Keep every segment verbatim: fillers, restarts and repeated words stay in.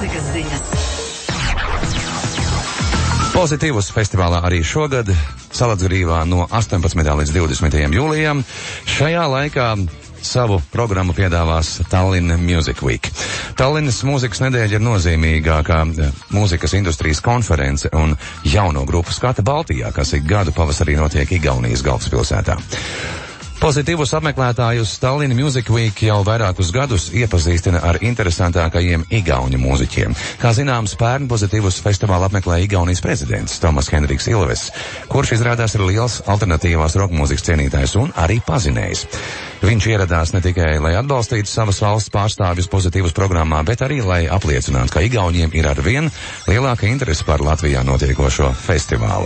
mūzikas ziņas. Pozitīvus festivālā arī šogad Salacgrīvā no astoņpadsmitajā līdz divdesmitajam jūlijam. Šajā laikā savu programmu piedāvās Tallinn Music Week. Tallinas mūzikas nedēļa ir nozīmīgākā mūzikas industrijas konference un jauno grupu skata Baltijā, kas ik gadu pavasarī notiek Igaunijas galvaspilsētā. Pozitīvus apmeklētājus Tallinn Music Week jau vairākus gadus iepazīstina ar interesantākajiem igauņu mūziķiem. Kā zināms, pērn pozitīvus festivālu apmeklēja Igaunijas prezidents Tomas Henriks Ilves, kurš izrādās ir liels alternatīvās rokmūzikas cienītājs un arī pazinējs. Viņš ieradās ne tikai, lai atbalstītu savas valsts pārstāvjus pozitīvus programmā, bet arī, lai apliecinātu, ka Igauniem ir arvien lielāka interese par Latvijā notiekošo festivālu.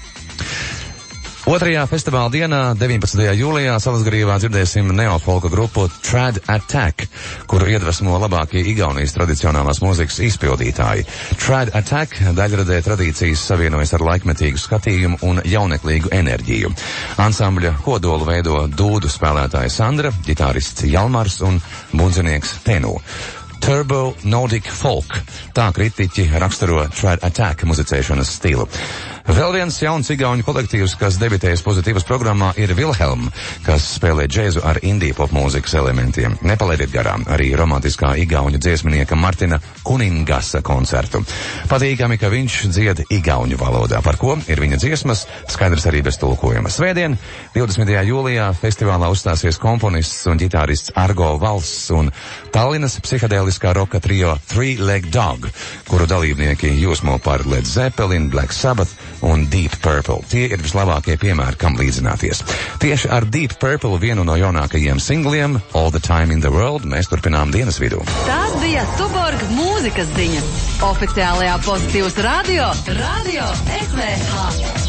Otrajā festivāla dienā, deviņpadsmitajā jūlijā, Salacgrīvā dzirdēsim neofolka grupu Trad Attack, kuru iedvesmo labākie Igaunijas tradicionālās mūzikas izpildītāji. Trad Attack daļradē tradīcijas savienojas ar laikmetīgu skatījumu un jauneklīgu enerģiju. Ansambļa kodolu veido dūdu spēlētāja Sandra, ģitārists Jalmars un bundzinieks Tenu. Turbo Nordic Folk. Tā kritiķi raksturo Trad Attack muzicēšanas stilu. Vēl viens jauns igauņu kolektīvs, kas debitējas pozitīvas programmā, ir Vilhelm, kas spēlē džēzu ar indiju pop mūzikas elementiem. Nepalaidiet garām arī romantiskā igauņu dziesminieka Martina Kuningasa koncertu. Patīkami, ka viņš dzied igauņu valodā, par ko ir viņa dziesmas, skaidrs arī bez tulkojuma. Svētdien, divdesmitajā jūlijā, festivālā uzstāsies komponists un ģitārists Argo Valss un Tallinas psihedēliskā roka trio Three Leg Dog, kuru dalībnieki jūsmo par Led Zeppelin, Black Sabbath un Deep Purple. Tie ir vislabākie piemēri, kam līdzināties. Tieši ar Deep Purple, vienu no jaunākajiem singliem, All the Time in the World, mēs turpinām dienas vidū. Tās bija Tuborg mūzikas ziņas. Oficiālajā Pozitīvas radio, Radio S V H.